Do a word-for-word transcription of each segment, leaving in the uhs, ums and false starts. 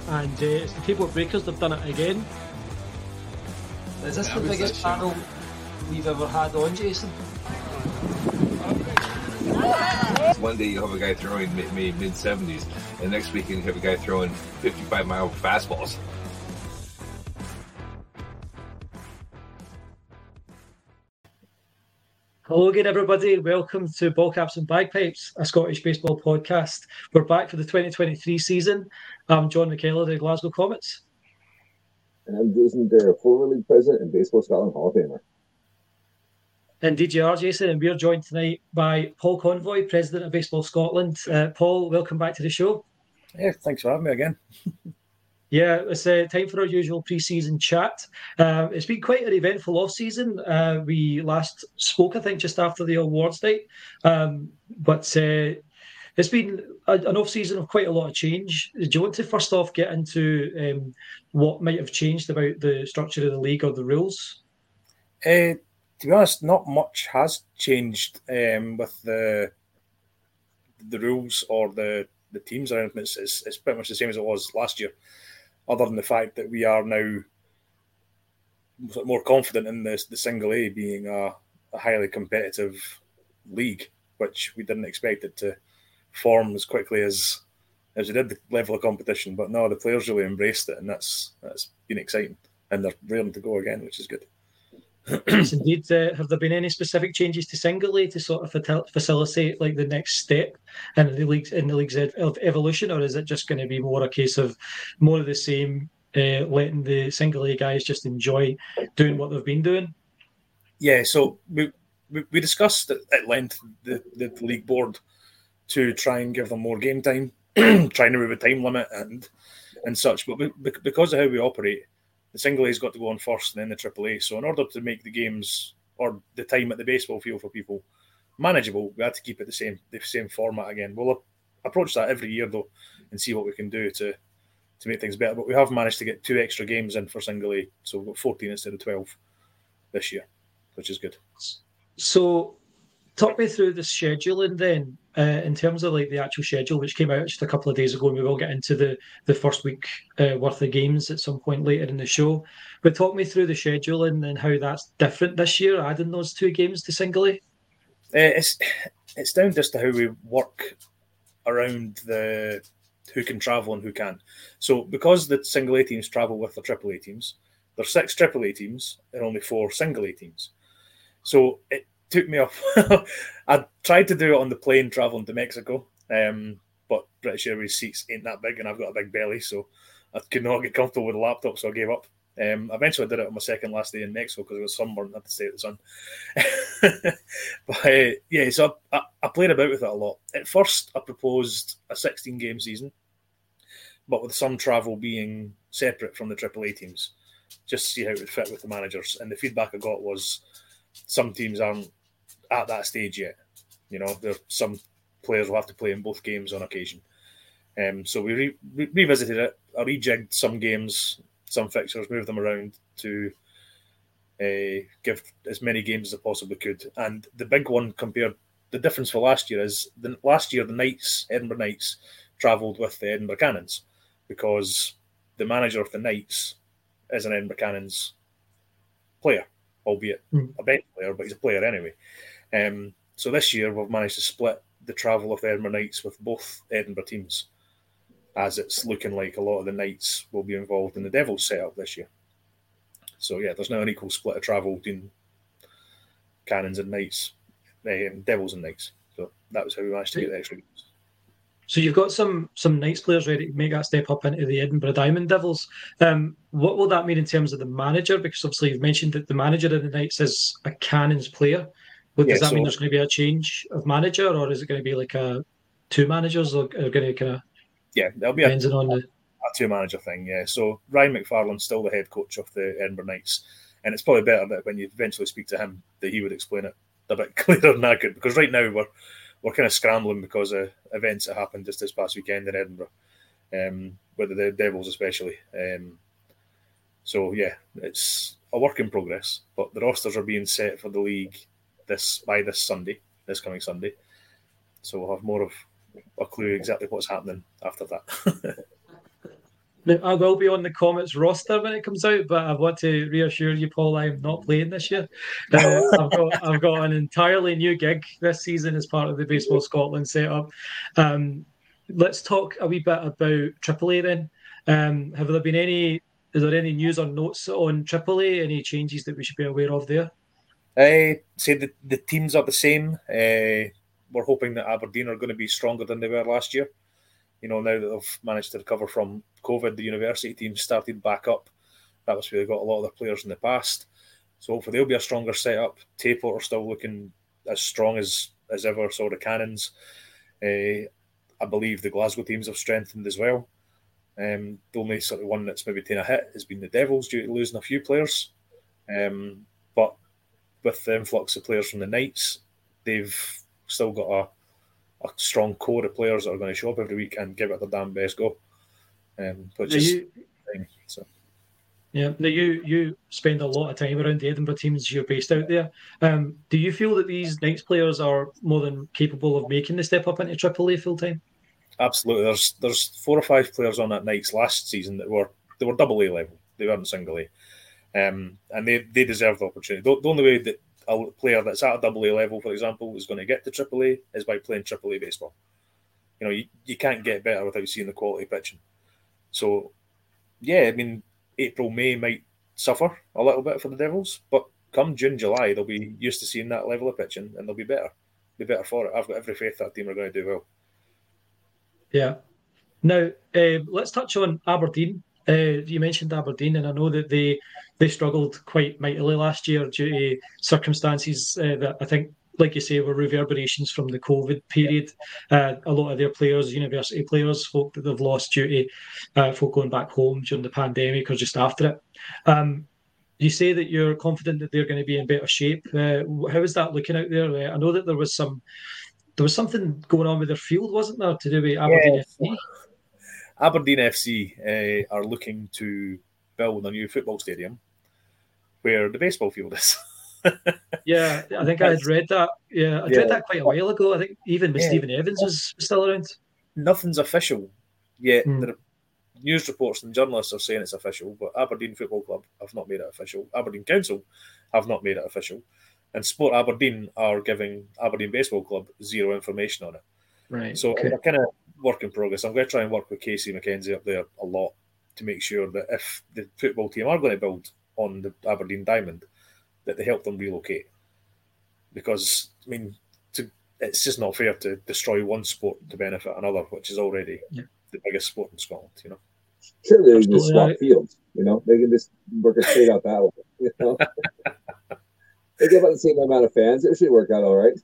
and uh, it's the Keyboard Breakers. They've done it again. Is this the biggest panel we've ever had on, Jason? One day you'll have a guy throwing mid seventies, and next week you have a guy throwing fifty-five mile fastballs. Hello again, everybody. Welcome to Ball Caps and Bagpipes, a Scottish baseball podcast. We're back for the twenty twenty-three season. I'm John McKellar, the Glasgow Comets. And I'm Jason Dare, former league president and Baseball Scotland Hall of Famer. Indeed you are, Jason, and we're joined tonight by Paul Convoy, President of Baseball Scotland. Uh, Paul, welcome back to the show. Yeah, thanks for having me again. Yeah, it's uh, time for our usual pre-season chat. Uh, it's been quite an eventful off-season. Uh, we last spoke, I think, just after the awards night. Um, but uh, it's been a, an off-season of quite a lot of change. Do you want to first off get into um, what might have changed about the structure of the league or the rules? Uh, to be honest, not much has changed um, with the the rules or the, the teams around. It's, it's, it's pretty much the same as it was last year, other than the fact that we are now more confident in the, the single A being a, a highly competitive league, which we didn't expect it to form as quickly as as we did the level of competition. But no, the players really embraced it, and that's that's been exciting. And they're raring to go again, which is good. Yes, indeed. Uh, have there been any specific changes to single A to sort of facilitate like the next step in the league's in the league's of evolution, or is it just going to be more a case of more of the same, uh, letting the single A guys just enjoy doing what they've been doing? Yeah, so we we, we discussed at length the, the league board to try and give them more game time, trying to remove a time limit and and such. But we, because of how we operate, the single A's got to go on first and then the triple A. So in order to make the games or the time at the baseball field for people manageable, we had to keep it the same the same format again. We'll approach that every year, though, and see what we can do to, to make things better. But we have managed to get two extra games in for single A. So we've got fourteen instead of twelve this year, which is good. So talk me through the scheduling then, uh, in terms of like the actual schedule, which came out just a couple of days ago, and we will get into the, the first week uh, worth of games at some point later in the show. But talk me through the scheduling and how that's different this year, adding those two games to single A. Uh, it's it's down just to how we work around the who can travel and who can't. So because the single A teams travel with the triple A teams, there's six triple A teams and only four single A teams. So it took me off. I tried to do it on the plane traveling to Mexico, um, but British Airways seats ain't that big, and I've got a big belly, so I could not get comfortable with a laptop, so I gave up. Um, eventually, I did it on my second last day in Mexico because I was sunburned and had to stay at the sun. But uh, yeah, so I, I, I played about with it a lot. At first, I proposed a sixteen-game season, but with some travel being separate from the triple A teams, just to see how it would fit with the managers. And the feedback I got was some teams aren't at that stage yet. You know, there some players will have to play in both games on occasion. Um, so we re- re- revisited it. I rejigged some games, some fixtures, moved them around to uh, give as many games as I possibly could. And the big one compared, the difference for last year is the last year the Knights, Edinburgh Knights, travelled with the Edinburgh Cannons because the manager of the Knights is an Edinburgh Cannons player, albeit mm. a bench player, but he's a player anyway. Um, so this year we've managed to split the travel of the Edinburgh Knights with both Edinburgh teams, as it's looking like a lot of the Knights will be involved in the Devils setup this year. So yeah, there's now an equal split of travel between Cannons and Knights, um, Devils and Knights. So that was how we managed to get the extra games. So you've got some some Knights players ready to make that step up into the Edinburgh Diamond Devils. Um, what will that mean in terms of the manager? Because obviously you've mentioned that the manager of the Knights is a Cannons player. Well, does yeah, that so, mean there's going to be a change of manager, or is it going to be like a two managers, or are going to kind of yeah, there'll be a, on the... a two manager thing. Yeah, so Ryan McFarlane's still the head coach of the Edinburgh Knights, and it's probably better that when you eventually speak to him that he would explain it a bit clearer than I could, because right now we're we're kind of scrambling because of events that happened just this past weekend in Edinburgh, um, with the Devils especially. Um, so yeah, it's a work in progress, but the rosters are being set for the league this by this Sunday, this coming Sunday. So we'll have more of a clue exactly what's happening after that. Now, I will be on the Comets roster when it comes out, but I want to reassure you, Paul, I'm not playing this year. Uh, I've got I've got an entirely new gig this season as part of the Baseball Scotland setup. Um, let's talk a wee bit about Triple A then. Um, have there been any? Is there any news or notes on Triple A? Any changes that we should be aware of there? I say the the teams are the same. Uh, we're hoping that Aberdeen are going to be stronger than they were last year. You know, now that they've managed to recover from COVID, the university team started back up. That was where they got a lot of their players in the past. So hopefully they'll be a stronger setup. Tayport are still looking as strong as, as ever, so the Cannons. Uh, I believe the Glasgow teams have strengthened as well. Um, the only sort of one that's maybe taken a hit has been the Devils due to losing a few players. Um, but with the influx of players from the Knights, they've still got a a strong core of players that are going to show up every week and give it their damn best go. Um, which is you, thing, so. Yeah, now you you spend a lot of time around the Edinburgh teams. You're based out there. Um, do you feel that these Knights players are more than capable of making the step up into Triple A full time? Absolutely. There's there's four or five players on that Knights last season that were they were double A level. They weren't single A, um, and they they deserve the opportunity. The, the only way that a player that's at a double A level, for example, is going to get to Triple A is by playing Triple A baseball. You know, you, you can't get better without seeing the quality pitching. So, yeah, I mean, April, May might suffer a little bit for the Devils, but come June, July, they'll be used to seeing that level of pitching and they'll be better. Be better for it. I've got every faith that team are going to do well. Yeah. Now, uh, let's touch on Aberdeen. Uh, you mentioned Aberdeen, and I know that they they struggled quite mightily last year due to circumstances uh, that I think, like you say, were reverberations from the COVID period. Uh, a lot of their players, university players, folk that they've lost due to uh, folk going back home during the pandemic or just after it. Um, you say that you're confident that they're going to be in better shape. Uh, how is that looking out there? Uh, I know that there was some there was something going on with their field, wasn't there, to do with Aberdeen yeah. F C? Aberdeen F C uh, are looking to build a new football stadium where the baseball field is. Yeah, I think I had read that. Yeah, I yeah. read that quite a while ago. I think even with yeah. Stephen Evans was still around. Nothing's official yet. Mm. There are news reports and journalists are saying it's official, but Aberdeen Football Club have not made it official. Aberdeen Council have not made it official. And Sport Aberdeen are giving Aberdeen Baseball Club zero information on it. Right. So okay. we're kind of work in progress. I'm going to try and work with Casey McKenzie up there a lot to make sure that if the football team are going to build on the Aberdeen Diamond, that they help them relocate. Because, I mean, to, it's just not fair to destroy one sport to benefit another, which is already yeah. the biggest sport in Scotland, you know. Sure, they can just swap fields, you know. They can just work it straight out that way, you know. They get about the same amount of fans. It should work out all right.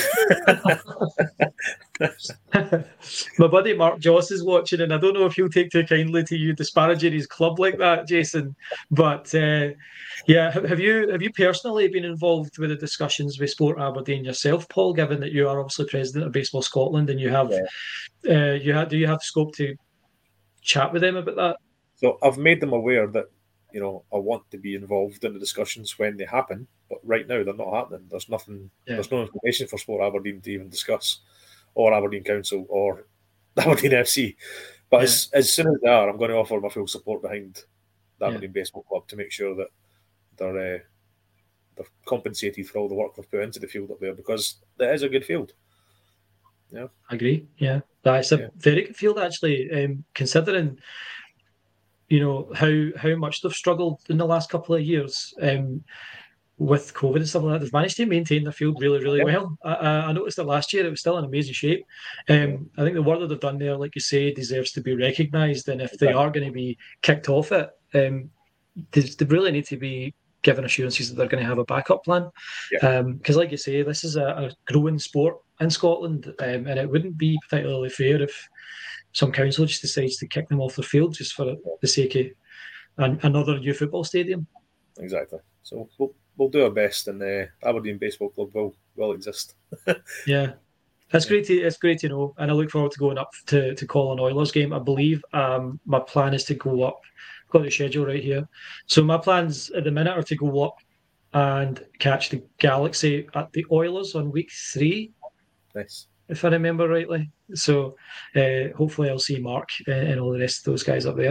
My buddy Mark Joss is watching, and I don't know if he'll take too kindly to you disparaging his club like that, Jason. But uh, yeah, have you have you personally been involved with the discussions with Sport Aberdeen yourself, Paul? Given that you are obviously president of Baseball Scotland, and you have, yeah. uh, you have, do you have scope to chat with them about that? So I've made them aware that, you know, I want to be involved in the discussions when they happen, but right now they're not happening. There's nothing, yeah. there's no information for Sport Aberdeen to even discuss, or Aberdeen Council, or Aberdeen F C. But yeah. as, as soon as they are, I'm going to offer my full support behind the Aberdeen yeah. Baseball Club to make sure that they're, uh, they're compensated for all the work they've put into the field up there, because it is a good field. Yeah, I agree. Yeah, that's a yeah. very good field actually, um, considering, you know, how how much they've struggled in the last couple of years um, with COVID and stuff like that. They've managed to maintain their field really, really yeah. well. I, I noticed that last year it was still in amazing shape. Um, yeah. I think the work that they've done there, like you say, deserves to be recognised. And if they are going to be kicked off it, um, they, they really need to be given assurances that they're going to have a backup plan. Because, yeah. um, like you say, this is a, a growing sport in Scotland, um, and it wouldn't be particularly fair if some council just decides to kick them off the field just for the sake of an, another new football stadium. Exactly. So we'll we'll do our best, and the Aberdeen Baseball Club will will exist. Yeah, that's great. To, it's great to know, and I look forward to going up to to call an Oilers game. I believe um, my plan is to go up. I've got the schedule right here. So my plans at the minute are to go up and catch the Galaxy at the Oilers on week three. Nice. If I remember rightly. So uh, hopefully I'll see Mark and all the rest of those guys up there.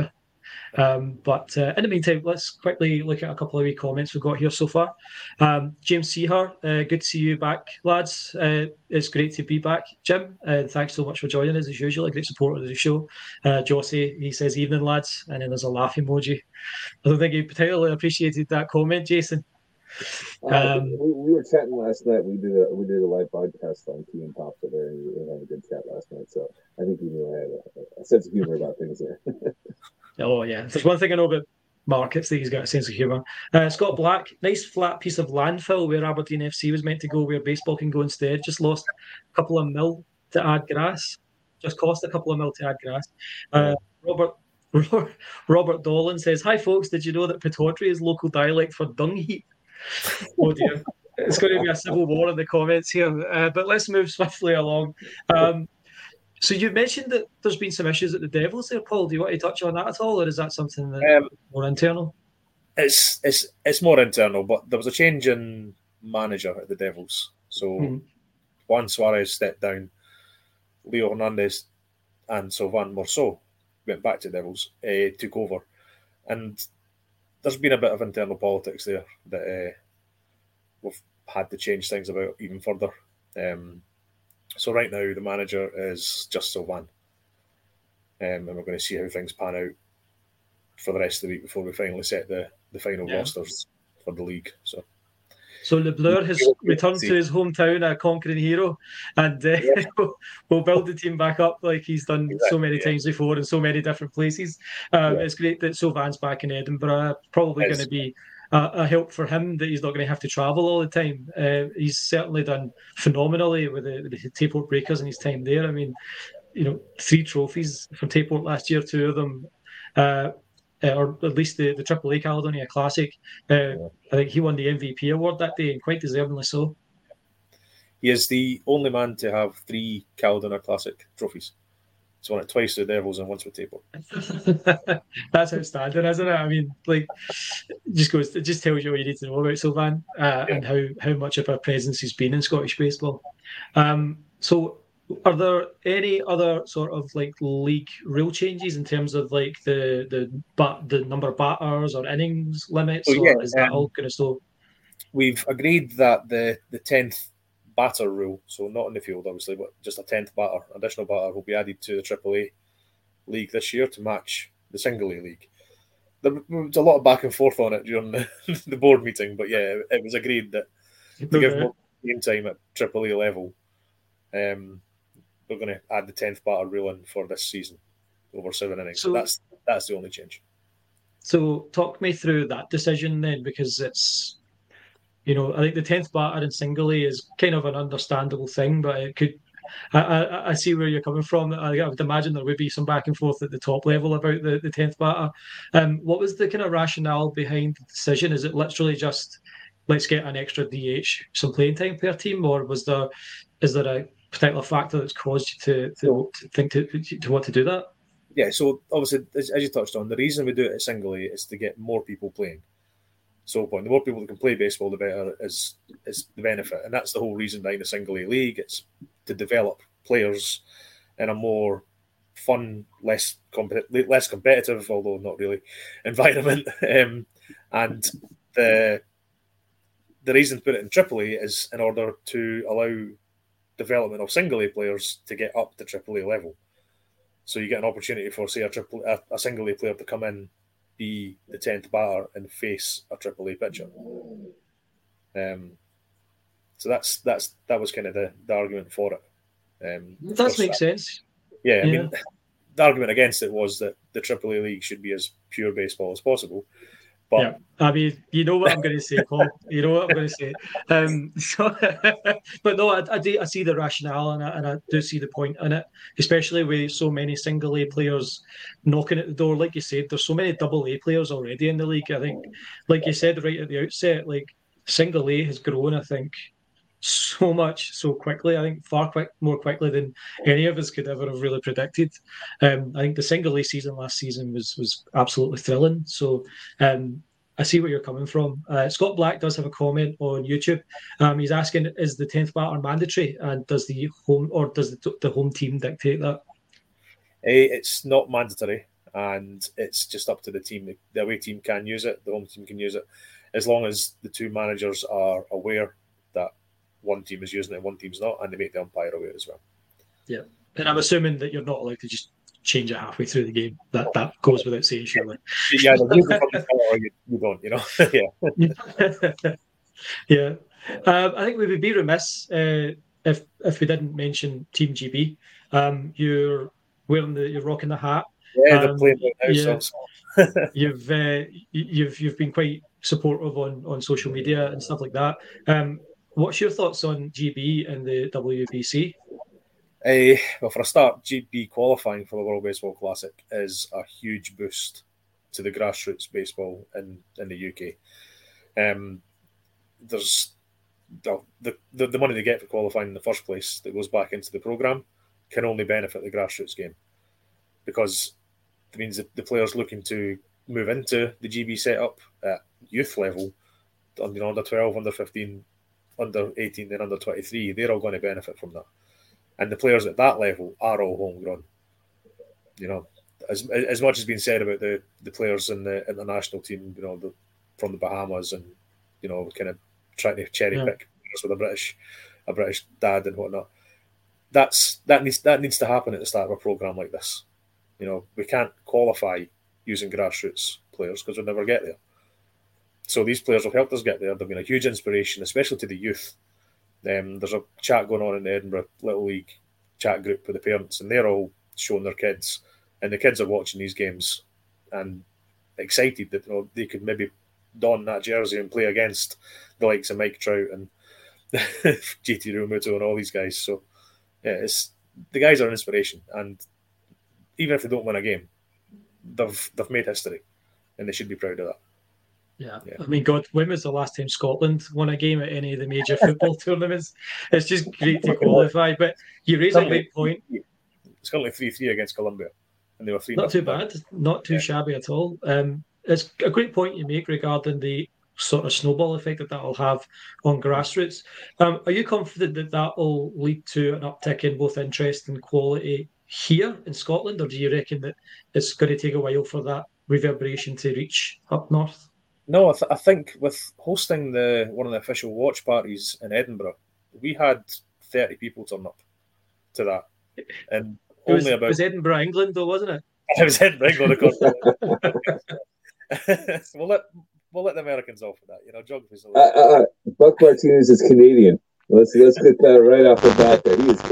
Um, but uh, in the meantime, let's quickly look at a couple of wee comments we've got here so far. Um, James Seahar, uh, good to see you back, lads. Uh, it's great to be back, Jim. Uh, thanks so much for joining us as usual. A great supporter of the show. Uh, Jossie, he says evening, lads, and then there's a laugh emoji. I don't think he particularly appreciated that comment, Jason. Uh, um, we, we were chatting last night. We did a we did a live podcast on Key and Pop there, and we had a good chat last night. So I think you knew I had a, a sense of humor about things there. Oh yeah, if there's one thing I know about Mark, it's that he's got a sense of humour. Uh, Scott Black, nice flat piece of landfill where Aberdeen F C was meant to go, where baseball can go instead. Just lost a couple of mil to add grass. Just cost a couple of mil to add grass. Uh, Robert. Robert Dolan says, "Hi folks, did you know that Pataudry is local dialect for dung heap?" Oh dear, it's going to be a civil war in the comments here. Uh, but let's move swiftly along. Um, so you mentioned that there's been some issues at the Devils there, Paul. Do you want to touch on that at all, or is that something that um, more internal? It's it's it's more internal, but there was a change in manager at the Devils. So mm-hmm. Juan Suarez stepped down, Leo Hernandez and Sylvain Morceau went back to Devils, uh, took over, and there's been a bit of internal politics there that uh, we've had to change things about even further. Um, so right now the manager is just Sylvain, um, and we're going to see how things pan out for the rest of the week before we finally set the, the final yeah. rosters for the league. So. So LeBleur has returned to his hometown, a conquering hero, and uh, yeah. will build the team back up like he's done exactly, so many yeah. times before in so many different places. Um, yeah. It's great that Sylvain's back in Edinburgh. Probably going to be a, a help for him that he's not going to have to travel all the time. Uh, he's certainly done phenomenally with the, with the Tayport Breakers in his time there. I mean, you know, three trophies from Tayport last year, two of them. Uh, Uh, or at least the, the Triple A Caledonia Classic. Uh, yeah. I think he won the M V P award that day, and quite deservingly so. He is the only man to have three Caledonia Classic trophies. He's won it twice with the Devils and once with Tayport. That's outstanding, isn't it? I mean, like, it just goes, it just tells you what you need to know about Sylvain uh, yeah. and how, how much of a presence he's been in Scottish baseball. Um, so, are there any other sort of like league rule changes in terms of like the the bat, the number of batters or innings limits, oh, yeah. or is that um, all going to stop? We've agreed that the the tenth batter rule, so not in the field obviously, but just a tenth batter, additional batter, will be added to the Triple A league this year to match the Single A league. There was a lot of back and forth on it during the, the board meeting, but yeah, it was agreed that to okay. give more game time at Triple A level. Um, We're going to add the tenth batter rule in for this season over seven innings. So, so that's that's the only change. So talk me through that decision then, because it's, you know, I think the tenth batter in Single A is kind of an understandable thing, but it could. I, I, I see where you're coming from. I, I would imagine there would be some back and forth at the top level about the, the tenth batter. Um, what was the kind of rationale behind the decision? Is it literally just let's get an extra D H, some playing time per team, or was there is there a particular factor that's caused you to, to, to think to, to want to do that? Yeah, so obviously, as, as you touched on, the reason we do it at Single A is to get more people playing. So point, the more people that can play baseball, the better is is the benefit, and that's the whole reason behind the Single A league. It's to develop players in a more fun, less competitive, less competitive, although not really, environment. Um, and the the reason to put it in Triple A is in order to allow development of Single A players to get up to Triple A level. So you get an opportunity for, say, a triple a, a Single A player to come in, be the tenth batter, and face a Triple A pitcher. Um, so that's that's that was kind of the, the argument for it. Um, that makes that, sense. Yeah, I yeah. mean, the argument against it was that the Triple A league should be as pure baseball as possible. But, yeah, I mean, you know what I'm going to say, Paul. You know what I'm going to say. Um, so, but no, I, I, do, I see the rationale and I, and I do see the point in it, especially with so many Single A players knocking at the door. Like you said, there's so many Double A players already in the league. I think, like you said right at the outset, like Single A has grown, I think, so much so quickly. I think far quick more quickly than any of us could ever have really predicted. Um, I think the Single A season last season was was absolutely thrilling. So um, I see where you're coming from. Uh, Scott Black does have a comment on YouTube. Um, he's asking, is the tenth batter mandatory, and does the home or does the, the home team dictate that? It's not mandatory. and it's just up to the team. The away team can use it, the home team can use it, as long as the two managers are aware that one team is using it and one team's not, and they make the umpire aware as well. Yeah, and I'm assuming that you're not allowed to just change it halfway through the game. That that goes without saying, surely. Yeah, the use it from the or you, you don't, you know. yeah. yeah. Um, I think we would be remiss uh, if if we didn't mention Team G B. Um, you're wearing the you're rocking the hat. Yeah, um, they're playing right now. yeah. So. you've uh, you've you've been quite supportive on, on social media and stuff like that. Um, what's your thoughts on G B and the W B C? Uh, well, for a start, G B qualifying for the World Baseball Classic is a huge boost to the grassroots baseball in, in the U K. Um, there's the, the the money they get for qualifying in the first place that goes back into the programme can only benefit the grassroots game, because it means that the players looking to move into the G B setup at youth level, you know, under twelve, under fifteen, under eighteen, and under twenty-three, they're all going to benefit from that. And the players at that level are all homegrown. You know, as as much has been said about the, the players in the international team, you know, the, from the Bahamas, and you know, kind of trying to cherry pick yeah. with a British a British dad and whatnot. That's that needs that needs to happen at the start of a program like this. You know, we can't qualify using grassroots players because we'll never get there. So these players have helped us get there. They've been a huge inspiration, especially to the youth. Um, there's a chat going on in the Edinburgh Little League chat group with the parents, and they're all showing their kids, and the kids are watching these games and excited that, you know, they could maybe don that jersey and play against the likes of Mike Trout and J T Realmuto and all these guys. So yeah, it's the guys are an inspiration, and even if they don't win a game, they've they've made history, and they should be proud of that. Yeah. yeah, I mean, God, when was the last time Scotland won a game at any of the major football tournaments? It's just great to qualify. But you raise a great point. It's got like three three against Colombia, and they were three. Not too bad, not too yeah. shabby at all. Um, it's a great point you make regarding the sort of snowball effect that that will have on grassroots. Um, are you confident that that will lead to an uptick in both interest and quality here in Scotland, or do you reckon that it's going to take a while for that reverberation to reach up north? No, I, th- I think with hosting the one of the official watch parties in Edinburgh, we had thirty people turn up to that, and it was, only about it was Edinburgh, England, though, wasn't it? It was Edinburgh, England, of course. we'll let we'll let the Americans off with that, you know. Geography's uh, uh, uh, Buck Martinez is Canadian. Let's let's get that right off the bat. There, he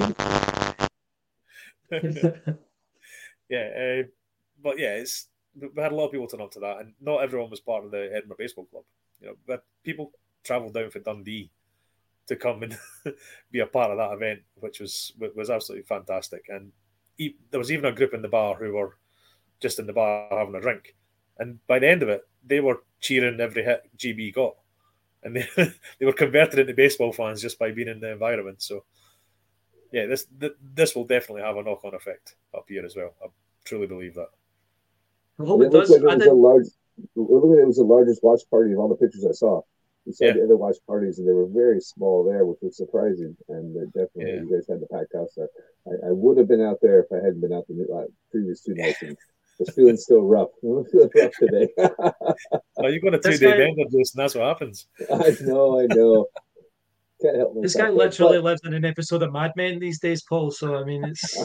is Canadian. yeah, uh, but yeah, it's. We had a lot of people turn up to that, and not everyone was part of the Edinburgh Baseball Club. You know, but people travelled down for Dundee to come and be a part of that event, which was was absolutely fantastic. And he, there was even a group in the bar who were just in the bar having a drink, and by the end of it, they were cheering every hit G B got, and they they were converted into baseball fans just by being in the environment. So, yeah, this this will definitely have a knock on effect up here as well. I truly believe that. Well, it, it looked does. like it was, a large, it looked like it was the largest watch party of all the pictures I saw. You saw yeah. the other watch parties, and they were very small there, which was surprising. And definitely, yeah. you guys had the packed house there. I, I would have been out there if I hadn't been out the uh, previous two nights. And was feeling still rough. I'm feeling rough today. Well, you're going to two-day bender, Jason. That's what happens. I know, I know. Can't help myself. This guy literally but... lives in an episode of Mad Men these days, Paul. So I mean, it's.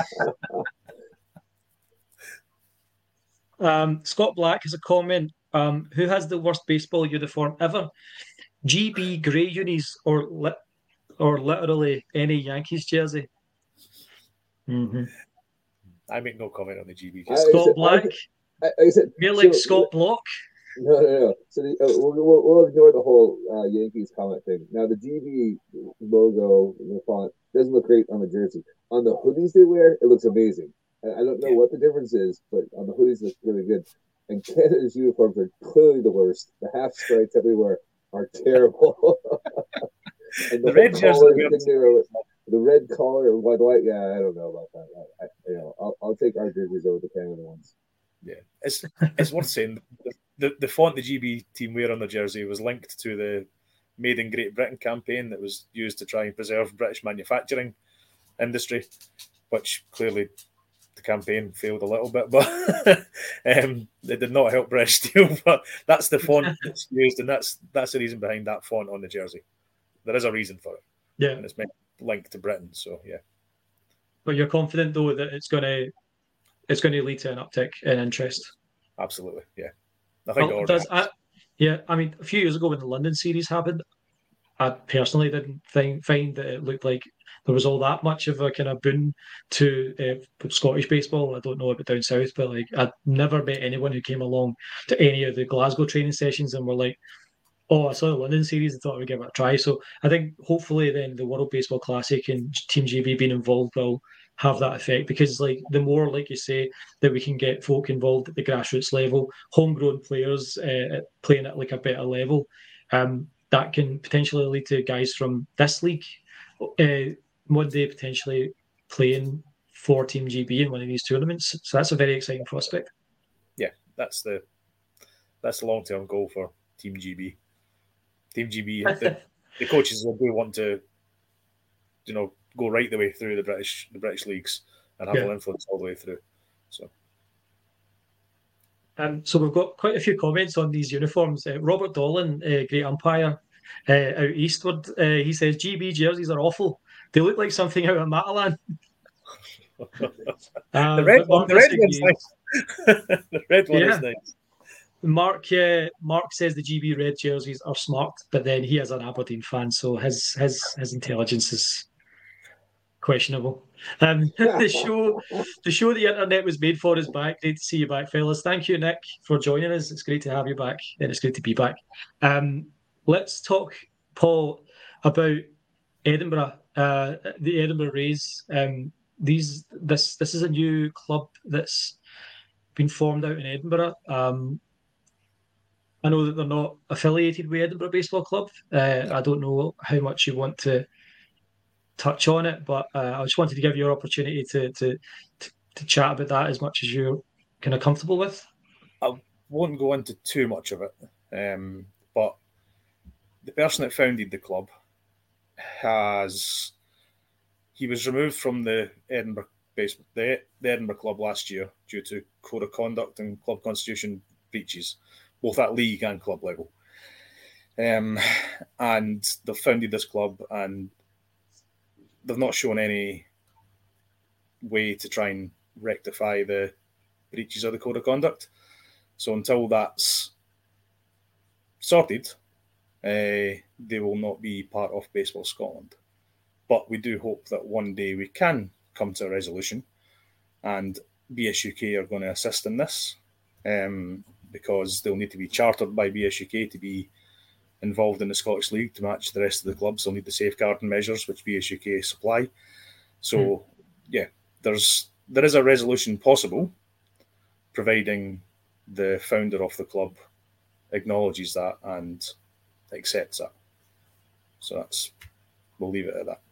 Um, Scott Black has a comment. Um, who has the worst baseball uniform ever? G B grey unis or li- or literally any Yankees jersey? Mm-hmm. I make no comment on the G B. I, Scott I Black? I, I said, You're like so, Scott Block? No, no, no. So the, uh, we'll, we'll, we'll ignore the whole uh, Yankees comment thing. Now, the G B logo, the font, doesn't look great on the jersey. On the hoodies they wear, it looks amazing. I don't know what the difference is, but on the hoodies, it's really good. And Canada's uniforms are clearly the worst. The half stripes everywhere are terrible. and the, the red collar, the, the red collar and white, white. Yeah, I don't know about that. I, I, you know, I'll, I'll take our jerseys over the Canada ones. Yeah, it's it's worth saying the, the the font the G B team wear on the jersey was linked to the Made in Great Britain campaign that was used to try and preserve British manufacturing industry, which clearly the campaign failed a little bit, but um, it did not help British Steel. But that's the font that's used, and that's that's the reason behind that font on the jersey. There is a reason for it, yeah, and it's meant linked to Britain. So yeah. But you're confident though that it's going to it's going to lead to an uptick in interest. Absolutely, yeah. I think well, it does, I, yeah, I mean, a few years ago when the London series happened, I personally didn't think, find that it looked like there was all that much of a kind of boon to uh, Scottish baseball. I don't know about down south, but like I'd never met anyone who came along to any of the Glasgow training sessions and were like, "Oh, I saw the London series and thought I would give it a try." So I think hopefully then the World Baseball Classic and Team G B being involved will have that effect, because like the more, like you say, that we can get folk involved at the grassroots level, homegrown players uh, playing at like a better level, um, that can potentially lead to guys from this league uh, one day potentially playing for Team G B in one of these tournaments. So that's a very exciting prospect. Yeah, that's the that's the long term goal for Team G B. Team G B, the, the coaches do want to, you know, go right the way through the British the British leagues and have Yeah. an influence all the way through. So, um, so we've got quite a few comments on these uniforms. Uh, Robert Dolan, uh, great umpire uh, out eastward, uh, he says G B jerseys are awful. They look like something out of Matalan. um, the red but one, Mark the red one's disagrees. nice. The red one Yeah. is nice. Mark uh, Mark says the G B red jerseys are smart, but then he is an Aberdeen fan, so his his his intelligence is questionable. Um, the show the show the internet was made for is back. Great to see you back, fellas. Thank you, Nick, for joining us. It's great to have you back, and it's great to be back. Um, let's talk, Paul, about Edinburgh, uh, the Edinburgh Rays. Um, these this this is a new club that's been formed out in Edinburgh. Um, I know that they're not affiliated with Edinburgh Baseball Club. Uh, I don't know how much you want to touch on it, but uh, I just wanted to give you your opportunity to, to to to chat about that as much as you're kind of comfortable with. I won't go into too much of it, um, but the person that founded the club has he was removed from the Edinburgh base the, the Edinburgh club last year due to code of conduct and club constitution breaches, both at league and club level. Um, and they've founded this club, and they've not shown any way to try and rectify the breaches of the code of conduct. So until that's sorted, uh, they will not be part of Baseball Scotland. But we do hope that one day we can come to a resolution, and B S U K are going to assist in this, um, because they'll need to be chartered by B S U K to be involved in the Scottish League to match the rest of the clubs. They'll need the safeguarding measures which B S U K supply. So, mm. yeah, there's there is a resolution possible, providing the founder of the club acknowledges that and accepts that. So that's we'll leave it at that.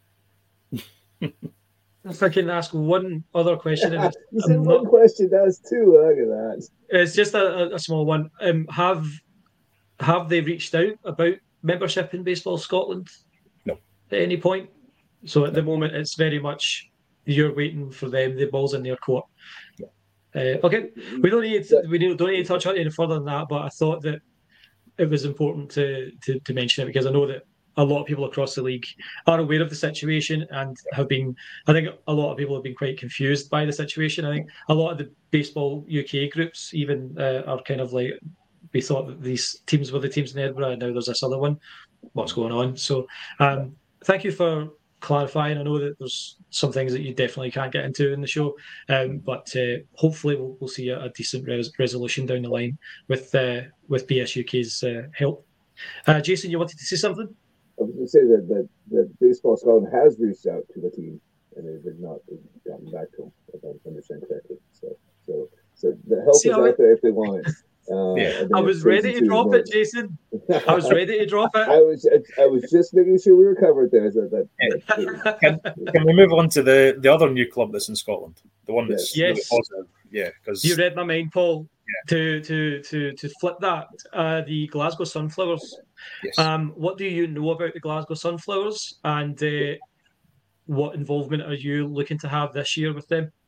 If I can ask one other question, and you said one not, question. That was two. Look at that. It's just a, a small one. Um, have have they reached out about membership in Baseball Scotland? No. At any point? So at no. the moment, it's very much you're waiting for them. The ball's in their court. Yeah. Uh, okay, we don't need to, we don't need to touch on it any further than that. But I thought that it was important to, to to mention it, because I know that a lot of people across the league are aware of the situation and have been, I think a lot of people have been quite confused by the situation. I think a lot of the Baseball U K groups even uh, are kind of like, we thought that these teams were the teams in Edinburgh, and now there's this other one. What's going on? So um, thank you for clarifying. I know that there's some things that you definitely can't get into in the show, um, but uh, hopefully we'll, we'll see a, a decent res- resolution down the line with uh, with B S U K's uh, help. Uh, Jason, you wanted to say something? I was going to say that, that, that Baseball Scotland has reached out to the team, and they've not gotten back to them, if I understand correctly. So, so, so the help See, is out there if they want it. Uh, yeah. I was ready to drop it, Jason. I was ready to drop it. I was, I was just making sure we were covered there. So that, that can, can we move on to the, the other new club that's in Scotland, the one that's yes. really positive? Yeah, because you read my mind, Paul. Yeah. To to to to flip that, uh, the Glasgow Sunflowers. Yes. Um, what do you know about the Glasgow Sunflowers, and uh, what involvement are you looking to have this year with them?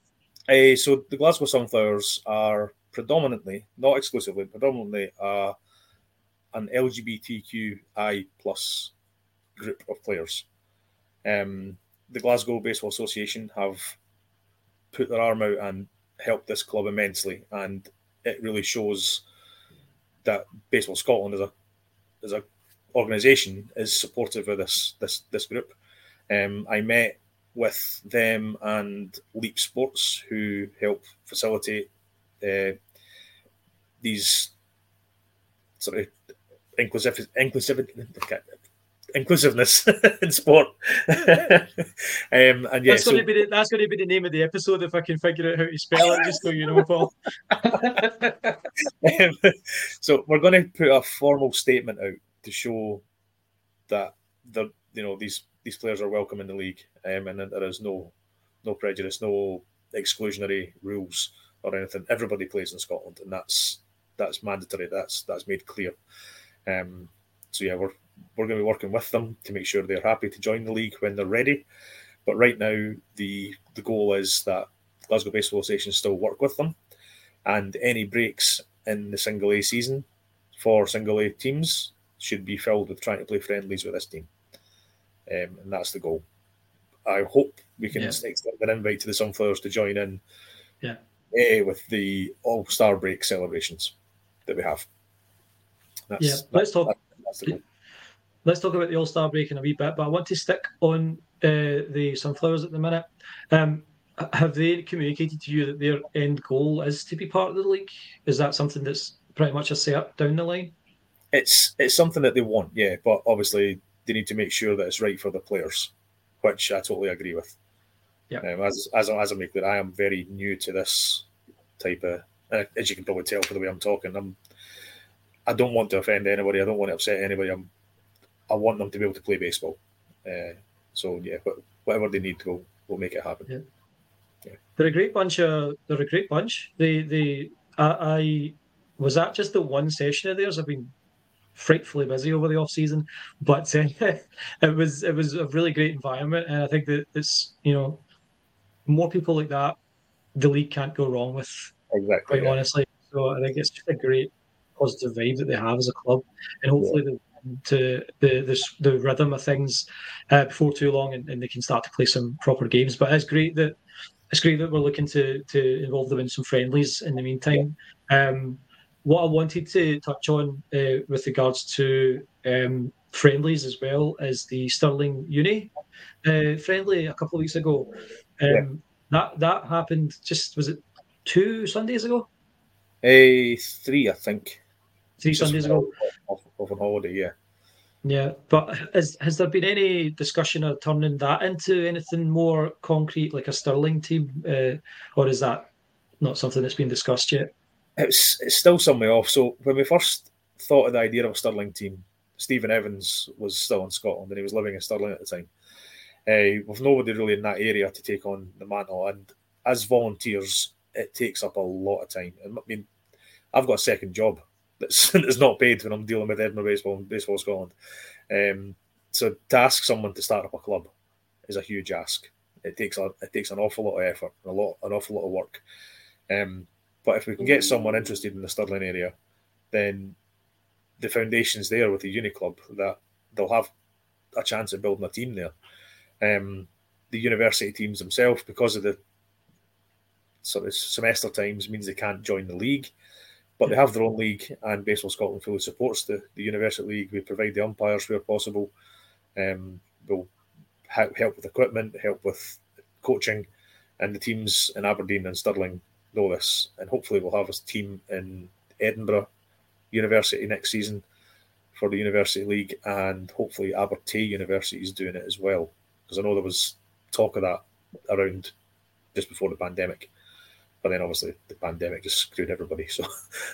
Uh, so the Glasgow Sunflowers are predominantly, not exclusively, predominantly uh, an L G B T Q I plus group of players. Um, the Glasgow Baseball Association have put their arm out and helped this club immensely, and it really shows that Baseball Scotland as a as a organisation is supportive of this this this group. Um, I met with them and Leap Sports, who help facilitate uh, these sort of inclusive, inclusive, inclusiveness in sport. um, and yeah, that's so, going to be the, that's going to be the name of the episode if I can figure out how to spell it. Just so you know, Paul. um, so we're going to put a formal statement out to show that the you know these these players are welcome in the league, um, and that there is no no prejudice, no exclusionary rules or anything. Everybody plays in Scotland, and that's that's mandatory. That's that's made clear. Um, so yeah, we're we're going to be working with them to make sure they're happy to join the league when they're ready. But right now, the the goal is that Glasgow Baseball Association still work with them, and any breaks in the single A season for single A teams should be filled with trying to play friendlies with this team. Um, and that's the goal. I hope we can yeah. extend an invite to the Sunflowers to join in yeah. uh, with the All-Star break celebrations that we have. That's, yeah, let's talk. That, that's the goal. Let's talk about the All-Star break in a wee bit, but I want to stick on uh, the Sunflowers at the minute. Um, have they communicated to you that their end goal is to be part of the league? Is that something that's pretty much a set down the line? It's it's something that they want, yeah, but obviously they need to make sure that it's right for the players, which I totally agree with. Yeah. Um, as as as I make that, I am very new to this type of, uh, as you can probably tell for the way I'm talking. I'm, I don't want to offend anybody. I don't want to upset anybody. I'm, I want them to be able to play baseball. Uh, so yeah, whatever they need, we'll we'll make it happen. Yeah. Yeah. They're a great bunch. Of, they're a great bunch. They they I, I was at just the one session of theirs. I've been frightfully busy over the off season, but uh, it was it was a really great environment, and I think that it's you know more people like that the league can't go wrong with. Exactly. Quite yeah. honestly, so I think it's just a great positive vibe that they have as a club, and hopefully yeah. the, to the, the the rhythm of things uh, before too long, and, and they can start to play some proper games. But it's great that it's great that we're looking to to involve them in some friendlies in the meantime. Yeah. Um, What I wanted to touch on uh, with regards to um, friendlies as well is the Stirling Uni uh, friendly a couple of weeks ago. Um, yeah. That that happened just, was it two Sundays ago? Uh, three, I think. Three just Sundays ago. Off, off on holiday, yeah. Yeah, but has, has there been any discussion of turning that into anything more concrete, like a Stirling team? Uh, or is that not something that's been discussed yet? It's it's still some way off. So when we first thought of the idea of a Stirling team, Stephen Evans was still in Scotland and he was living in Stirling at the time. Uh, with nobody really in that area to take on the mantle, and as volunteers, it takes up a lot of time. And I mean, I've got a second job that's, that's not paid when I'm dealing with Edinburgh Baseball and Baseball Scotland. Um, so to ask someone to start up a club is a huge ask. It takes a it takes an awful lot of effort, a lot an awful lot of work. Um, But if we can get someone interested in the Stirling area, then the foundation's there with the uni club that they'll have a chance of building a team there. Um, the university teams themselves, because of the sort of semester times, means they can't join the league, but they have their own league, and Baseball Scotland fully supports the, the university league. We provide the umpires where possible. Um, we'll help with equipment, help with coaching, and the teams in Aberdeen and Stirling know this, and hopefully we'll have a team in Edinburgh University next season for the University League, and hopefully Abertay University is doing it as well, because I know there was talk of that around just before the pandemic, but then obviously the pandemic just screwed everybody. So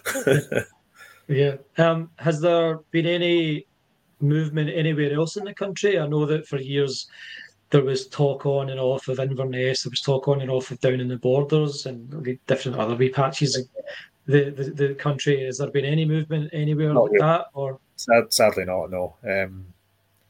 yeah, um, has there been any movement anywhere else in the country? I know that for years there was talk on and off of Inverness, there was talk on and off of down in the Borders and different other wee patches of the, the, the country. Has there been any movement anywhere not like really. that? Or Sad, Sadly not, no. Um,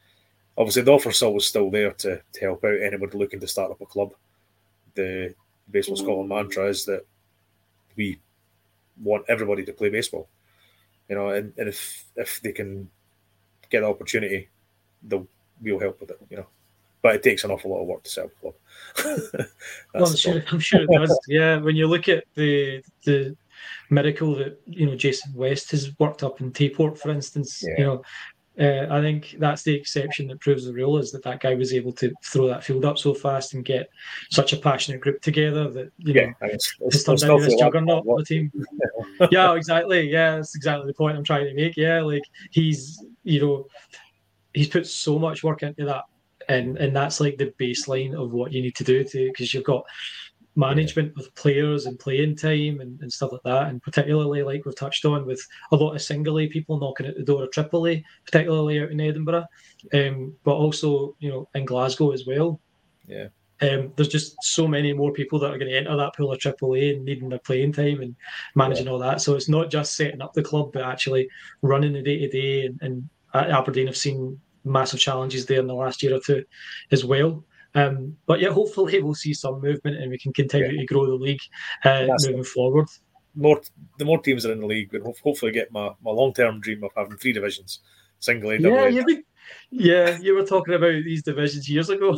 obviously the offer's always still there to, to help out anybody looking to start up a club. The Baseball Scotland mantra is that we want everybody to play baseball. You know, and, and if if they can get the opportunity, they'll we'll help with it. You know, but it takes an awful lot of work to set up a club. Well, I'm sure, I'm sure it does. Yeah, when you look at the the miracle that you know Jason West has worked up in Tayport, for instance, Yeah. you know. Uh, I think that's the exception that proves the rule, is that that guy was able to throw that field up so fast and get such a passionate group together that, you Yeah, know, and it's, it's it's, turned it's into this nothing like juggernaut that. of a team. Yeah, exactly. Yeah, that's exactly the point I'm trying to make. Yeah, like he's, you know, he's put so much work into that. And and that's like the baseline of what you need to do to, because you've got management with players and playing time and, and stuff like that, and particularly like we've touched on with a lot of single A people knocking at the door of triple A, particularly out in Edinburgh, um, but also you know in Glasgow as well. Yeah, um, there's just so many more people that are going to enter that pool of triple A and needing their playing time and managing yeah. all that. So it's not just setting up the club, but actually running the day to day. And Aberdeen have seen massive challenges there in the last year or two as well. Um, but yeah, hopefully we'll see some movement and we can continue yeah. to grow the league uh, moving it. forward. More, the more teams are in the league, we'll hopefully get my, my long-term dream of having three divisions, single A, double yeah, A. You think, yeah, you were talking about these divisions years ago,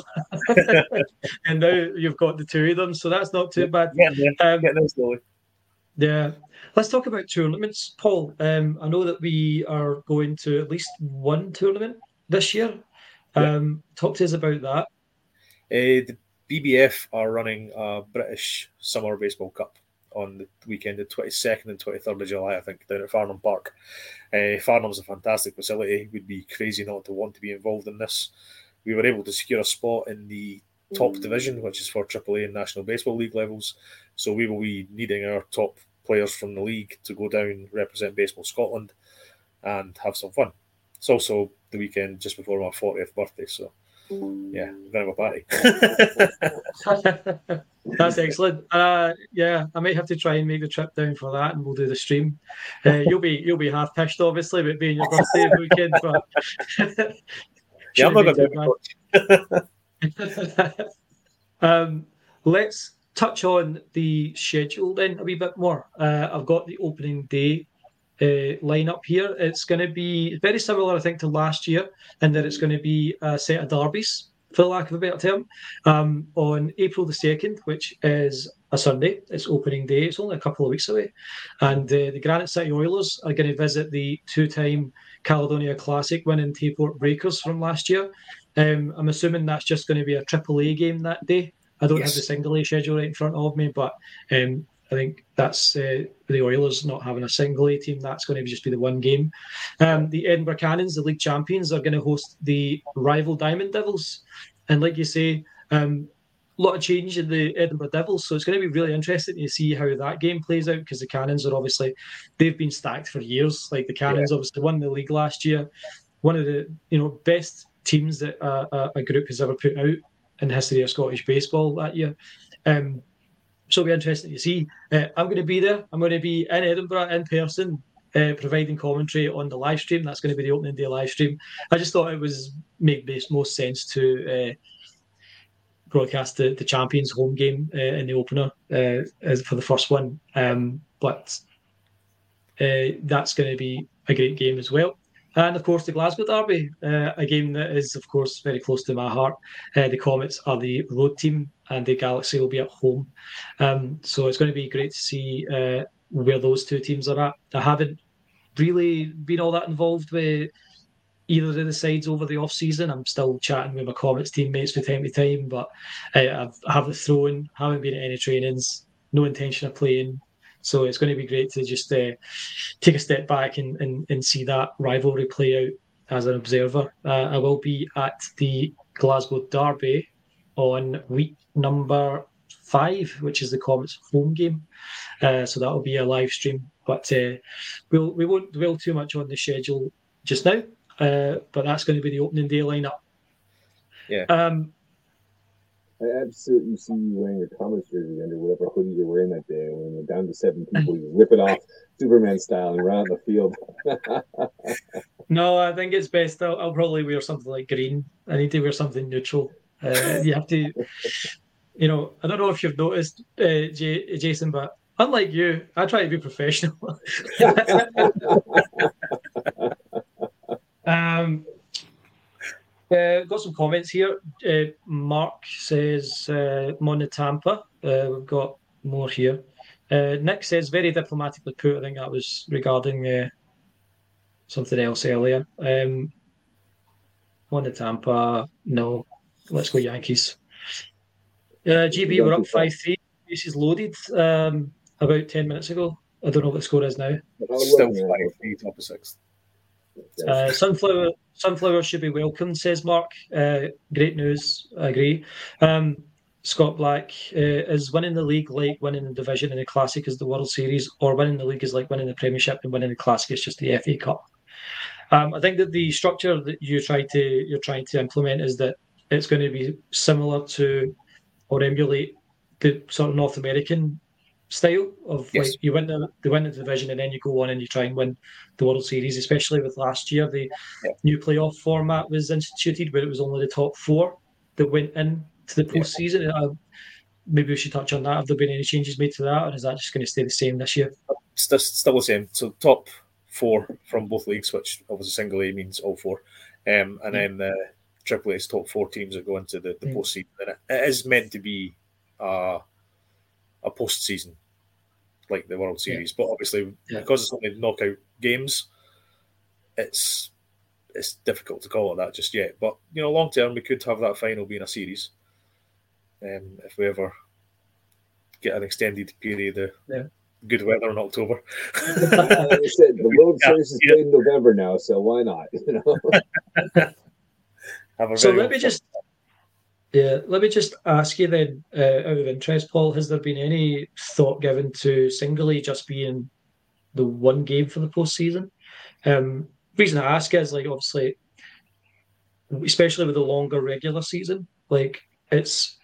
and now you've got the two of them, so that's not too yeah, bad. Yeah, um, get them slowly. Yeah, let's talk about tournaments, Paul. Um, I know that we are going to at least one tournament this year. Um, yeah. Talk to us about that. Uh, the B B F are running a British Summer Baseball Cup on the weekend, the twenty-second and twenty-third of July, I think, down at Farnham Park. Uh, Farnham's a fantastic facility. We'd be crazy not to want to be involved in this. We were able to secure a spot in the top division, which is for triple A and National Baseball League levels. So we will be needing our top players from the league to go down, represent Baseball Scotland, and have some fun. It's also the weekend just before my fortieth birthday, so yeah, I'm going to have a party. That's excellent. Uh, yeah, I might have to try and make the trip down for that, and we'll do the stream. Uh, you'll be you'll be half pissed, obviously, about being your birthday weekend, but yeah, I'm not going to. um, let's touch on the schedule then a wee bit more. Uh, I've got the opening day Uh, line up here. It's going to be very similar, I think, to last year, in that it's going to be a set of derbies, for the lack of a better term, um, on April the second, which is a Sunday. It's opening day. It's only a couple of weeks away. And uh, the Granite City Oilers are going to visit the two-time Caledonia Classic winning Tayport Breakers from last year. Um, I'm assuming that's just going to be a triple A game that day. I don't yes. have the single A schedule right in front of me, but um, I think that's uh, the Oilers not having a single A team. That's going to just be the one game. Um, the Edinburgh Cannons, the league champions, are going to host the rival Diamond Devils. And like you say, um, a lot of change in the Edinburgh Devils. So it's going to be really interesting to see how that game plays out, because the Cannons are obviously, they've been stacked for years. Like the Cannons yeah. obviously won the league last year. One of the you know best teams that a, a group has ever put out in the history of Scottish baseball that year. Um, So it'll be interesting to see. Uh, I'm going to be there. I'm going to be in Edinburgh in person, uh, providing commentary on the live stream. That's going to be the opening day live stream. I just thought it was make most sense to uh, broadcast the, the Champions home game uh, in the opener uh, as for the first one. Um, but uh, that's going to be a great game as well. And, of course, the Glasgow Derby, uh, a game that is, of course, very close to my heart. Uh, the Comets are the road team and the Galaxy will be at home. Um, so it's going to be great to see uh, where those two teams are at. I haven't really been all that involved with either of the sides over the off-season. I'm still chatting with my Comets teammates from time to time, but uh, I've, I haven't thrown, haven't been at any trainings, no intention of playing. So it's going to be great to just uh, take a step back and, and, and see that rivalry play out as an observer. Uh, I will be at the Glasgow Derby on week number five, which is the Comets home game. Uh, so that will be a live stream. But uh, we'll, we won't dwell too much on the schedule just now, uh, but that's going to be the opening day lineup. Yeah. Um, I absolutely see you wearing your Comets jersey under whatever hoodie you're wearing that day. When you're down to seven people, you rip it off Superman style and run out the field. No, I think it's best. I'll, I'll probably wear something like green. I need to wear something neutral. Uh, you have to. you know, I don't know if you've noticed, uh, J- Jason, but unlike you, I try to be professional. um, uh, got some comments here. Uh, Mark says, uh, Mona Tampa. Uh, we've got more here. Uh, Nick says, very diplomatically put. I think that was regarding uh, something else earlier. Um, Mona Tampa. No, let's go Yankees. Uh, G B, we're up five three. Bases loaded um, about ten minutes ago. I don't know what the score is now. Still five three, top of sixth. Uh, sunflower, sunflower should be welcomed, says Mark. Uh, great news. I agree. Um, Scott Black, uh, is winning the league like winning the division and the Classic is the World Series, or winning the league is like winning the Premiership and winning the Classic is just the F A Cup? Um, I think that the structure that you try to you're trying to implement is that it's going to be similar to or emulate the sort of North American style of yes. like you win the they win the division and then you go on and you try and win the World Series. Especially with last year, the yeah. new playoff format was instituted where it was only the top four that went in to the postseason. Yeah. Uh, maybe we should touch on that. Have there been any changes made to that, or is that just going to stay the same this year? It's still the same. So top four from both leagues, which obviously single A means all four, um, and yeah. then the Triple A's top four teams that go into the, the mm. postseason. And it, it is meant to be uh, a postseason, like the World Series. Yeah. But obviously, yeah. because it's only knockout games, it's it's difficult to call it that just yet. But, you know, long term, we could have that final being a series um, if we ever get an extended period of yeah. good weather in October. Like I said, the World Series is played in November now, so why not? You know. So let me just, yeah, let me just ask you then, uh, out of interest, Paul, has there been any thought given to singly just being the one game for the postseason? Um, reason I ask is like obviously, especially with the longer regular season, like it's.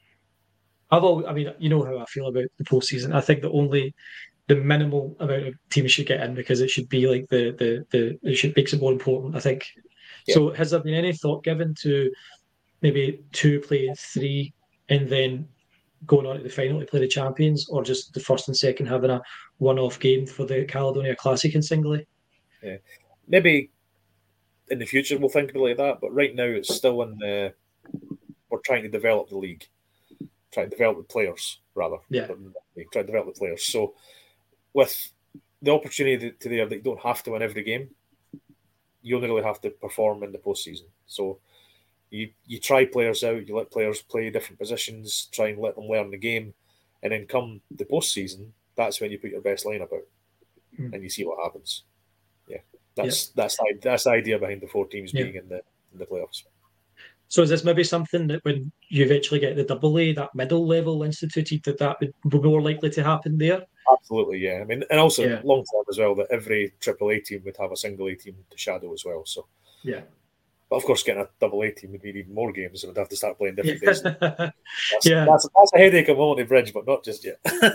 I've always, I mean, you know how I feel about the postseason. I think that only the minimal amount of teams should get in because it should be like the the the it should makes it more important. I think. Yeah. So has there been any thought given to maybe two playing three and then going on to the final to play the champions, or just the first and second having a one-off game for the Caledonia Classic and singly? Yeah, maybe in the future we'll think about it like that, but right now it's still in the. We're trying to develop the league, trying to develop the players rather. Yeah, try to develop the players. So with the opportunity to there that you don't have to win every game, you only really have to perform in the postseason. So you you try players out, you let players play different positions, try and let them learn the game, and then come the postseason, that's when you put your best lineup out, mm. and you see what happens. Yeah, that's yeah. that's the, that's the idea behind the four teams yeah. being in the in the playoffs. So is this maybe something that when you eventually get the double A, that middle level instituted, that that would be more likely to happen there? Absolutely, yeah. I mean, and also yeah. long term as well, that every Triple A team would have a single A team to shadow as well. So yeah. But of course, getting a double A team would need even more games, and we'd have to start playing different days. That's, yeah, that's, that's a headache I'm willing to bridge, but not just yet.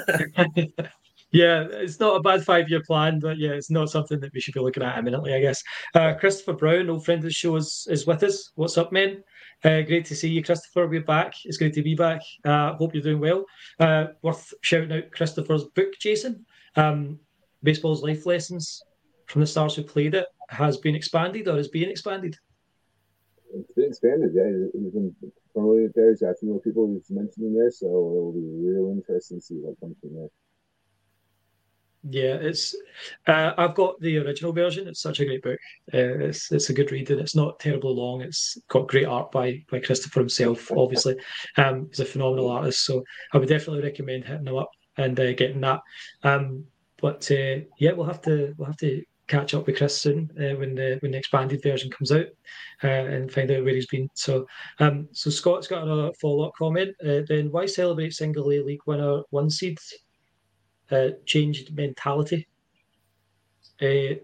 Yeah, it's not a bad five-year plan, but yeah, it's not something that we should be looking at imminently, I guess. Uh, Christopher Brown, old friend of the show, is, is with us. What's up, man? Uh, great to see you, Christopher. We're back. It's great to be back. Uh, hope you're doing well. Uh, worth shouting out Christopher's book, Jason. Um, Baseball's Life Lessons from the Stars Who Played It has been expanded or is being expanded. It's been expanded, yeah. He's been promoting it there. He's got a few more people he's mentioning there, so it will be real interesting to see what comes from there. Yeah, it's. Uh, I've got the original version. It's such a great book. Uh, it's it's a good read, and it's not terribly long. It's got great art by by Christopher himself. Obviously, um, he's a phenomenal artist. So I would definitely recommend hitting him up and uh, getting that. Um, but uh, yeah, we'll have to we'll have to catch up with Chris soon uh, when the when the expanded version comes out uh, and find out where he's been. So, um, so Scott's got another follow up comment. Uh, then why celebrate single A league winner one seed? Uh, changed mentality. Uh,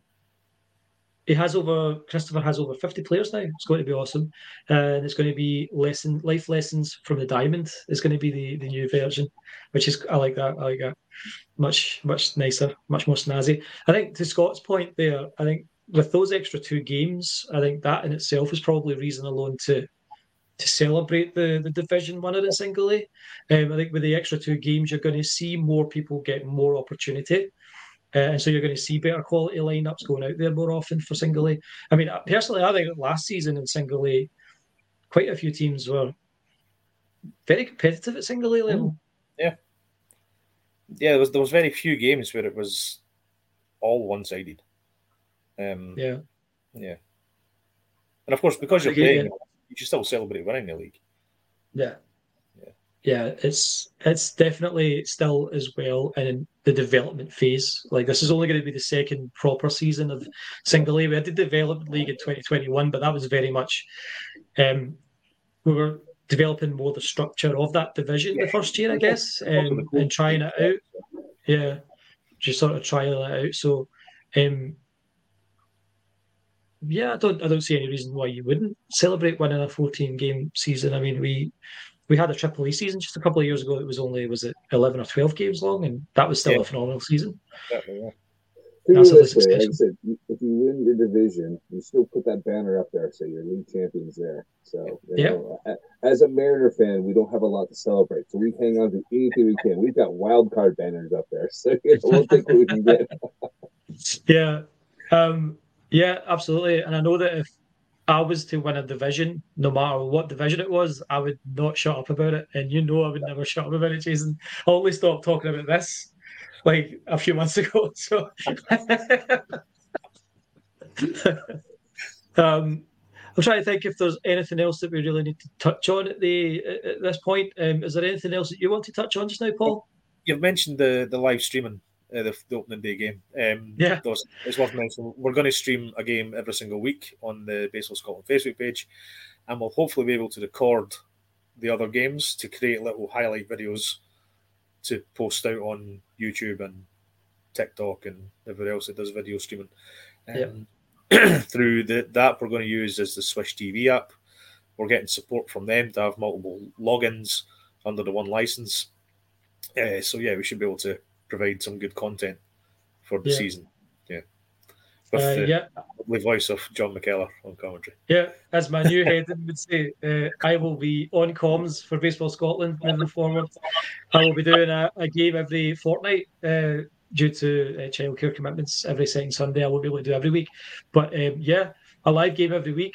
he has over Christopher has over fifty players now. It's going to be awesome, uh, and it's going to be lesson life lessons from the Diamond. Is going to be the, the new version, which is I like that. I like that. Much much nicer, much more snazzy. I think to Scott's point there, I think with those extra two games, I think that in itself is probably reason alone to to celebrate the, the division winner in single A. Um, I think with the extra two games, you're going to see more people get more opportunity. Uh, and so you're going to see better quality lineups going out there more often for single A. I mean, personally, I think that last season in single A, quite a few teams were very competitive at single A level. Yeah. Yeah, there was there was very few games where it was all one-sided. Um, yeah. Yeah. And of course, because you're playing, you should still celebrate winning the league. Yeah. Yeah. Yeah, it's it's definitely still as well in the development phase. Like, this is only going to be the second proper season of single A. We had the development league in twenty twenty-one, but that was very much um, we were developing more the structure of that division yeah. the first year, I guess, um, and trying it out. Yeah, just sort of trying it out. So, um, yeah, I don't, I don't see any reason why you wouldn't celebrate winning a fourteen game season. I mean, we we had a Triple A season just a couple of years ago. It was only was it eleven or twelve games long, and that was still yeah. a phenomenal season. Exactly, yeah. This way, like I said, if you win your division, you still put that banner up there, so your league champions there. So, you yeah. know, as a Mariner fan, we don't have a lot to celebrate, so we hang on to anything we can. We've got wild card banners up there, so you know, we'll take what we can get. yeah, um, yeah, absolutely. And I know that if I was to win a division, no matter what division it was, I would not shut up about it. And you know, I would never shut up about it, Jason. I only stopped talking about this like a few months ago. So, um, I'm trying to think if there's anything else that we really need to touch on at the at this point. Um, is there anything else that you want to touch on just now, Paul? You've mentioned the the live streaming, uh, the, the opening day game. Um, yeah, those, it's worth mentioning. We're going to stream a game every single week on the Baseball Scotland Facebook page, and we'll hopefully be able to record the other games to create little highlight videos to post out on YouTube and TikTok and everywhere else that does video streaming. Um, yeah. Through the, the app we're going to use is the Swish T V app. We're getting support from them to have multiple logins under the one license. Uh, so, yeah, we should be able to provide some good content for the yeah. season. Yeah. With uh, the yeah. lovely voice of John McKellar on commentary. Yeah, as my new head would say, uh, I will be on comms for Baseball Scotland moving forward. I will be doing a, a game every fortnight uh, due to uh, childcare commitments every second Sunday. I won't be able to do every week. But um, yeah, a live game every week.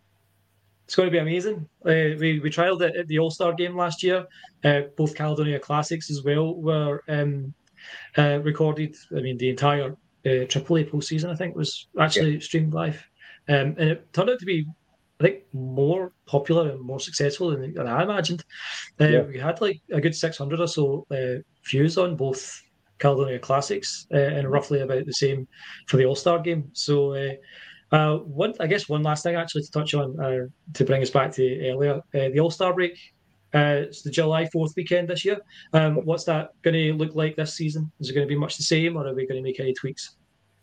It's going to be amazing. Uh, we, we trialled it at the All-Star game last year. Uh, both Caledonia Classics as well were um, uh, recorded. I mean, the entire Uh, Triple A postseason, I think, was actually yeah. streamed live, um, and it turned out to be, I think, more popular and more successful than, than I imagined. Uh, yeah. We had like a good six hundred or so uh, views on both Caledonia Classics, uh, and roughly about the same for the All Star game. So, uh, uh, one, I guess, one last thing actually to touch on uh, to bring us back to earlier, uh, the All Star break. Uh, it's the July fourth weekend this year. Um, what's that going to look like this season? Is it going to be much the same, or are we going to make any tweaks?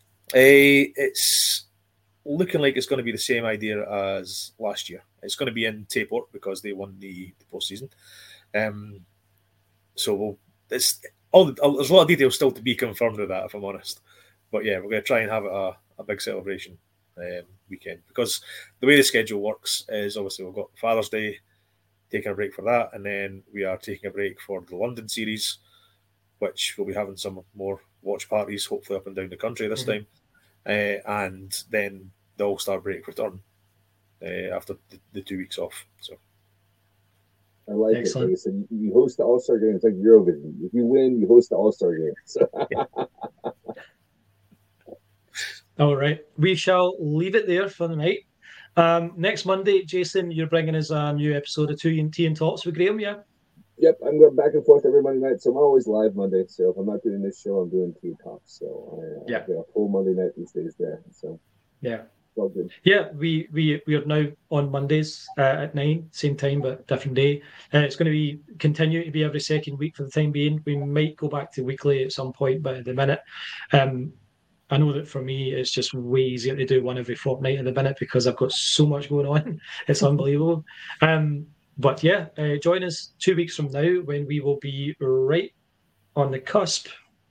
Uh, it's looking like it's going to be the same idea as last year. It's going to be in Tayport because they won the, the postseason. Um, so we'll, it's all the, there's a lot of details still to be confirmed with that, if I'm honest. But yeah, we're going to try and have it a, a big celebration um, weekend, because the way the schedule works is obviously we've got Father's Day, taking a break for that, and then we are taking a break for the London series, which we'll be having some more watch parties, hopefully up and down the country this mm-hmm. time, uh, and then the All-Star break return uh, after the, the two weeks off. So I like Excellent. it. So you, you host the All-Star game. It's like Eurovision. If you win, you host the All-Star game. So. All right. We shall leave it there for the night. Um, next Monday, Jason, you're bringing us a new episode of Two Tea and Talks with Graham, yeah? Yep, I'm going back and forth every Monday night, so I'm always live Monday. So if I'm not doing this show, I'm doing Tea and Talks. So I, yeah. I get a full Monday night these days there. So yeah, it's all good. Yeah, we we we are now on Mondays uh, at nine, same time but different day. Uh, it's going to be continue to be every second week for the time being. We might go back to weekly at some point, but at the minute, um. I know that for me, it's just way easier to do one every fortnight at the minute because I've got so much going on. It's unbelievable. Um, but yeah, uh, join us two weeks from now when we will be right on the cusp.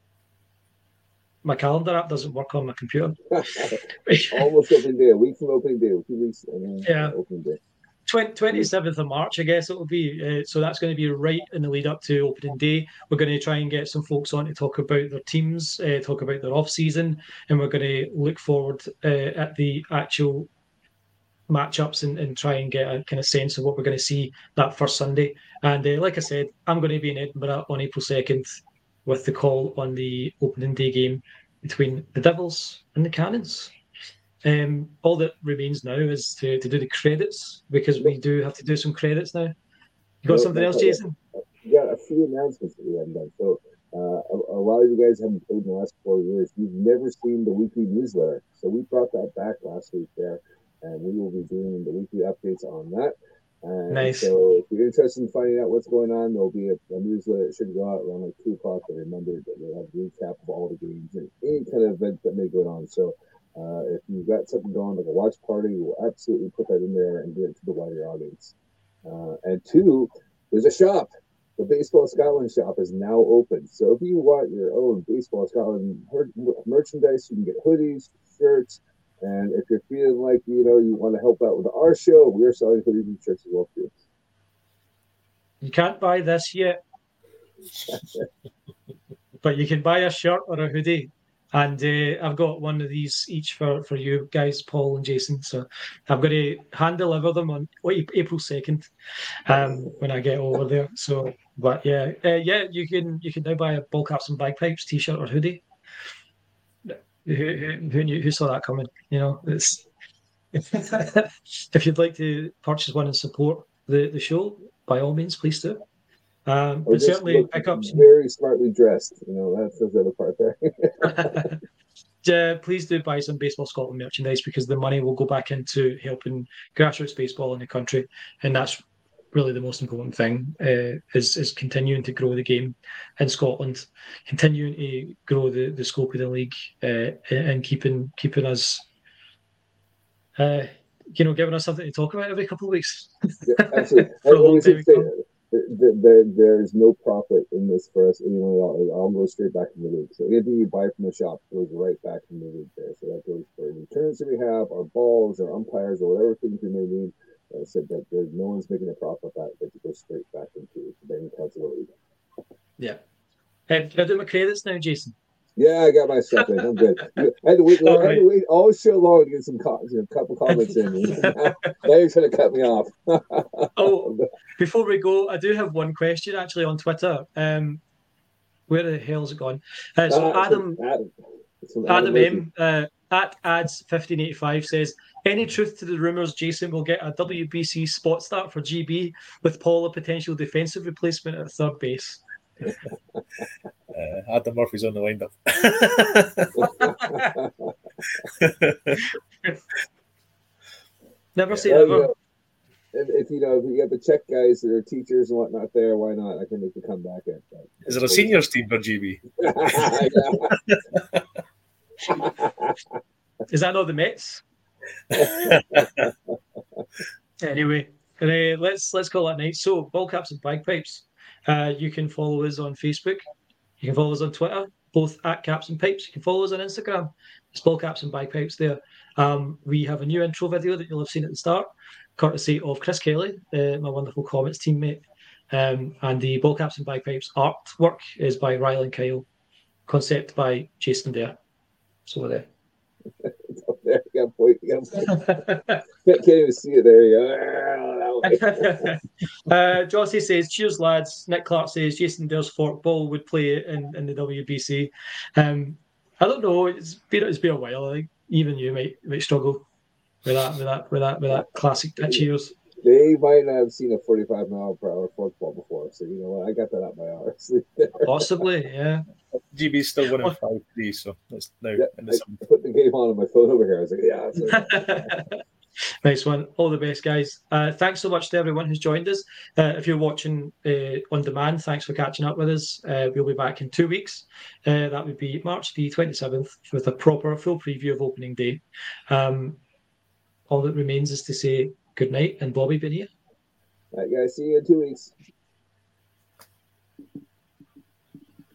My calendar app doesn't work on my computer. Almost opening day, a week from opening day, two weeks. And then yeah. Opening day. twenty-seventh of March, I guess it will be. Uh, so that's going to be right in the lead up to opening day. We're going to try and get some folks on to talk about their teams, uh, talk about their off season, and we're going to look forward uh, at the actual matchups and, and try and get a kind of sense of what we're going to see that first Sunday. And uh, like I said, I'm going to be in Edinburgh on April second with the call on the opening day game between the Devils and the Cannons. Um, all that remains now is to, to do the credits, because we do have to do some credits now. You got No, something no, else, no. Jason? We got a few announcements that we haven't done. So uh, a, a lot of you guys haven't played in the last four years. You've never seen the weekly newsletter. So we brought that back last week there, and we will be doing the weekly updates on that. And Nice. So if you're interested in finding out what's going on, there'll be a, a newsletter that should go out around like two o'clock. I remember that we'll have a recap of all the games and any kind of event that may go on. So uh, if you've got something going like a watch party, we'll absolutely put that in there and get it to the wider audience. Uh, and two, there's a shop. The Baseball Scotland shop is now open. So if you want your own Baseball Scotland merchandise, you can get hoodies, shirts, and if you're feeling like, you know, you want to help out with our show, we're selling hoodies and shirts as well too. You can't buy this yet, but you can buy a shirt or a hoodie. And uh, I've got one of these each for, for you guys, Paul and Jason. So I'm going to hand deliver them on April second um, when I get over there. So, but yeah, uh, yeah, you can you can now buy a Ball Caps and Bagpipes t-shirt or hoodie. Who, who, who knew? Who saw that coming? You know, it's if you'd like to purchase one and support the, the show, by all means, please do. Um, but certainly pick up some very smartly dressed. You know, that's the other part there. Yeah, please do buy some Baseball Scotland merchandise, because the money will go back into helping grassroots baseball in the country, and that's really the most important thing. Uh, is is continuing to grow the game in Scotland, continuing to grow the, the scope of the league, uh, and keeping keeping us, uh, you know, giving us something to talk about every couple of weeks. Yeah, absolutely. For a long time There, there's no profit in this for us anyway. It all goes straight back in the league. So anything you buy from the shop goes right back in the league there. So that goes for any returns that we have, our balls, our umpires, or whatever things we may need. Like I said, that there's no one's making a profit with that. That goes straight back into the bank accounts of the league. Yeah. Um, can I do my credits now, Jason? Yeah, I got my stuff in. I'm good. I had to wait, I had right. to wait all show long to get some co- you know, couple comments in. now, now you're trying to cut me off. Oh, before we go, I do have one question actually on Twitter. Um, where the hell's it gone? Uh, so uh, Adam, Adam, Adam, Adam M uh, at ads fifteen eighty-five says, any truth to the rumours Jason will get a W B C spot start for G B with Paul a potential defensive replacement at third base? Uh, Adam Murphy's on the wind-up. Never say never. You know, if, if you know, if you got the Czech guys that are teachers and whatnot there, why not? I can make the comeback at that. Is there a seniors team for G B? Is that not the Mets? Anyway, uh, let's let's call that night. So, Ball Caps and Bagpipes. Uh, you can follow us on Facebook. You can follow us on Twitter, both at Caps and Pipes. You can follow us on Instagram. It's Ball Caps and Bagpipes there. Um, we have a new intro video that you'll have seen at the start, courtesy of Chris Kelly, uh, my wonderful comments teammate. Um, and the Ball Caps and Bagpipes artwork is by Rylan Kyle, concept by Jason Dare. So there. There you go, boy. You got can't even see it. There you go. uh, Jossie says, cheers, lads. Nick Clark says, Jason Dare's forkball would play in, in the W B C. Um, I don't know. It's been it's been a while. I think even you might might struggle with that with that with that with that classic pitch of yours. They might not have seen a forty-five mile per hour forkball before, so you know what? I got that up my arse. Possibly, yeah. G B's still winning five three, so it's now yeah, in the I put the game on on my phone over here. I was like, yeah. Nice one. All the best, guys. Uh, thanks so much to everyone who's joined us. Uh, if you're watching uh, on demand, thanks for catching up with us. Uh, we'll be back in two weeks. Uh, that would be March the twenty-seventh with a proper full preview of opening day. Um, all that remains is to say good night, and Bobby, been here. All right, guys. See you in two weeks.